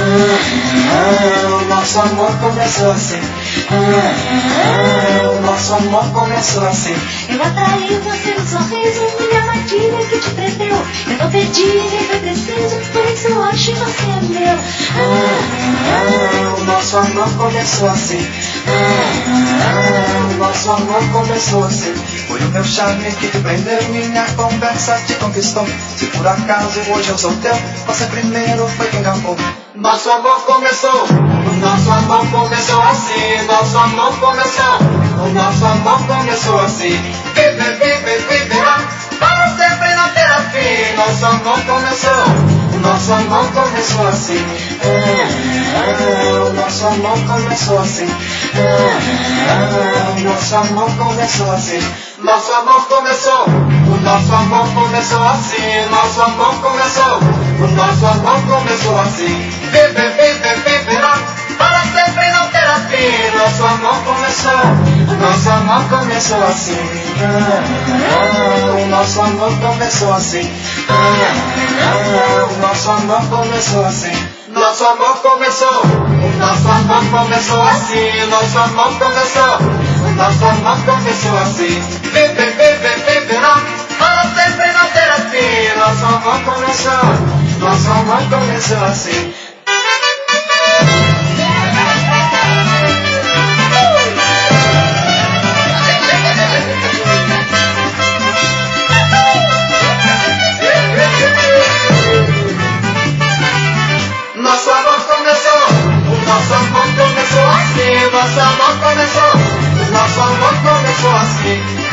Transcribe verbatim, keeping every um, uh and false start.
ah, o nosso amor começou assim. Ah, ah, o nosso amor começou assim. Eu atraí você no sorriso, minha armadilha que te prendeu. Eu não pedi, nem foi preciso, por isso hoje você é meu. Ah, ah, o nosso amor começou assim. Ah, ah, o nosso amor começou assim. Foi o meu charme que te prendeu, minha conversa te conquistou. Se por acaso hoje eu sou teu, você primeiro foi quem acabou. Nosso amor começou, o nosso amor começou assim. Nosso amor começou, o nosso amor começou assim. Vive, vive, viverá, para sempre não terá fim. Nosso amor começou, o nosso amor começou assim. Ah, ah, o nosso amor começou assim. Ah, ah, o nosso amor começou assim. Nosso amor começou, o nosso amor começou assim. Nosso amor começou, o nosso amor começou assim. Vive, vive, viverá, para sempre não terá fim. Nosso amor começou, nosso amor começou assim. Ah, ah, o nosso amor começou assim. Ah, ah, o nosso amor começou assim. Nosso amor começou, o nosso amor começou assim. Nosso amor começou, o nosso amor começou assim. Vive, vive, viverá, para sempre não terá fim. Nosso amor começou, nosso amor começou assim. Nosso amor começou, o nosso amor começou assim. Nosso amor começou, o nosso amor começou assim.